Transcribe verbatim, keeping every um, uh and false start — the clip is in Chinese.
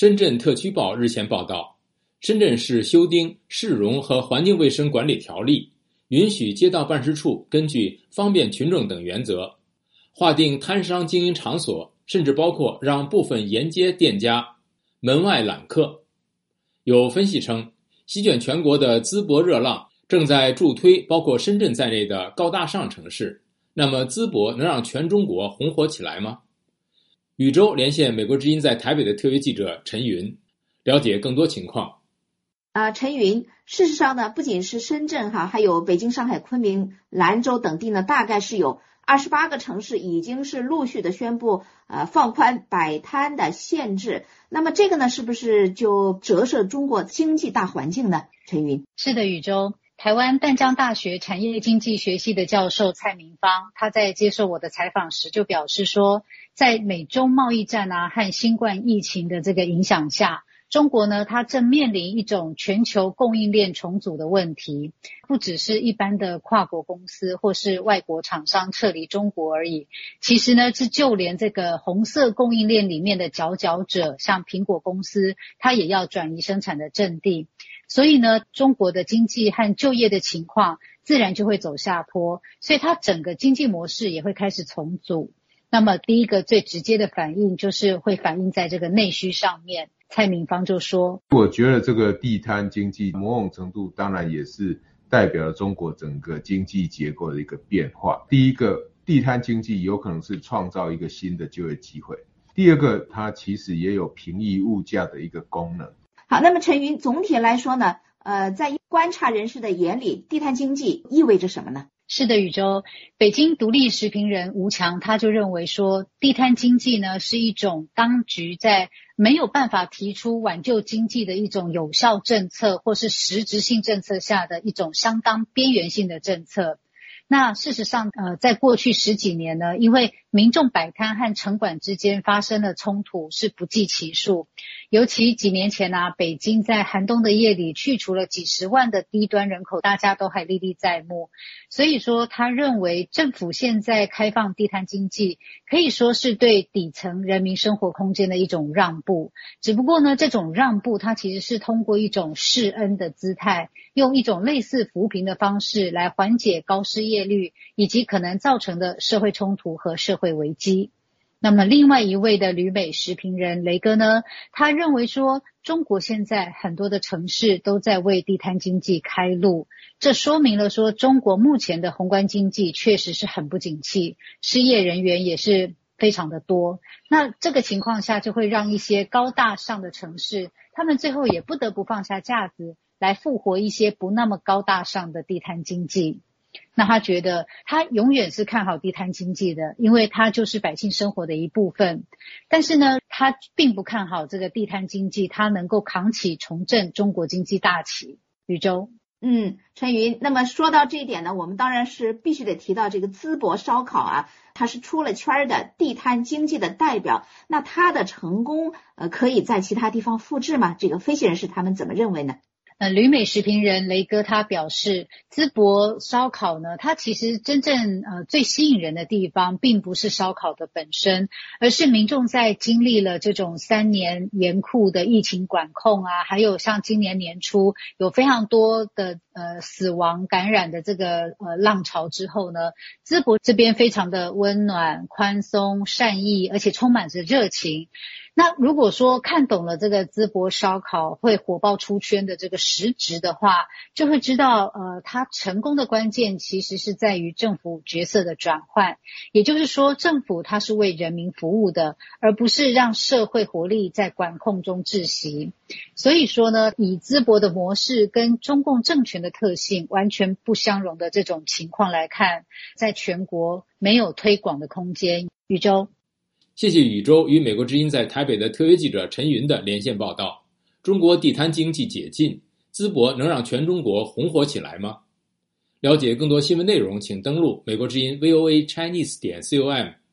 深圳特区报日前报道，深圳市修订《市容和环境卫生管理条例》，允许街道办事处根据方便群众等原则，划定摊商经营场所，甚至包括让部分沿街店家门外揽客。有分析称，席卷全国的淄博热浪正在助推包括深圳在内的高大上城市。那么淄博能让全中国红火起来吗？宇宙连线美国之音在台北的特约记者陈云，了解更多情况。 呃，陈云，事实上呢，不仅是深圳哈，还有北京、上海、昆明、兰州等地呢，大概是有二十八个城市已经是陆续的宣布呃放宽摆摊的限制。那么这个呢，是不是就折射中国经济大环境呢？陈云。 是的，宇宙。台湾淡江大学产业经济学系的教授蔡明芳，他在接受我的采访时就表示说，在美中贸易战啊和新冠疫情的这个影响下，中国呢，它正面临一种全球供应链重组的问题，不只是一般的跨国公司或是外国厂商撤离中国而已。其实呢，是就连这个红色供应链里面的佼佼者，像苹果公司，它也要转移生产的阵地。所以呢，中国的经济和就业的情况自然就会走下坡，所以它整个经济模式也会开始重组。那么第一个最直接的反应就是会反映在这个内需上面。蔡明芳就说， 我觉得这个地摊经济某种程度当然也是代表了中国整个经济结构的一个变化。第一个，地摊经济有可能是创造一个新的就业机会。第二个，它其实也有平抑物价的一个功能。 好，那么陈云，总体来说呢，呃，在观察人士的眼里，地摊经济意味着什么呢？ 是的，宇宙。北京独立时评人吴强他就认为说，地摊经济呢是一种当局在没有办法提出挽救经济的一种有效政策或是实质性政策下的一种相当边缘性的政策。那事实上呃，在过去十几年呢，因为民众摆摊和城管之间发生的冲突是不计其数。尤其几年前啊，北京在寒冬的夜里去除了几十万的低端人口，大家都还历历在目。所以说他认为政府现在开放地摊经济可以说是对底层人民生活空间的一种让步，只不过呢，这种让步它其实是通过一种示恩的姿态，用一种类似扶贫的方式来缓解高失业率以及可能造成的社会冲突和社会危机。那么另外一位的旅美时评人雷哥呢，他认为说，中国现在很多的城市都在为地摊经济开路，这说明了说，中国目前的宏观经济确实是很不景气，失业人员也是非常的多。那这个情况下就会让一些高大上的城市，他们最后也不得不放下架子来复活一些不那么高大上的地摊经济。那他觉得他永远是看好地摊经济的，因为它就是百姓生活的一部分。但是呢，他并不看好这个地摊经济它能够扛起重振中国经济大旗。宇宙。 嗯，陈云，那么说到这一点呢，我们当然是必须得提到这个淄博烧烤啊，它是出了圈的地摊经济的代表。那它的成功呃，可以在其他地方复制吗？这个分析人士他们怎么认为呢？ 呃，旅美时评人雷哥他表示，淄博烧烤呢，它其实真正呃最吸引人的地方并不是烧烤的本身，而是民众在经历了这种三年严酷的疫情管控啊，还有像今年年初有非常多的呃死亡感染的这个呃浪潮之后呢，淄博这边非常的温暖、宽松、善意，而且充满着热情。那如果说看懂了这个淄博烧烤会火爆出圈的这个实质的话，就会知道呃，它成功的关键其实是在于政府角色的转换。也就是说，政府它是为人民服务的，而不是让社会活力在管控中窒息。所以说呢，以淄博的模式跟中共政权的特性完全不相容的这种情况来看，在全国没有推广的空间。宇宙。 谢谢宇宙与美国之音在台北的特约记者陈云的连线报道。中国地摊经济解禁，淄博能让全中国红火起来吗？了解更多新闻内容，请登录美国之音 V O A Chinese 点 com。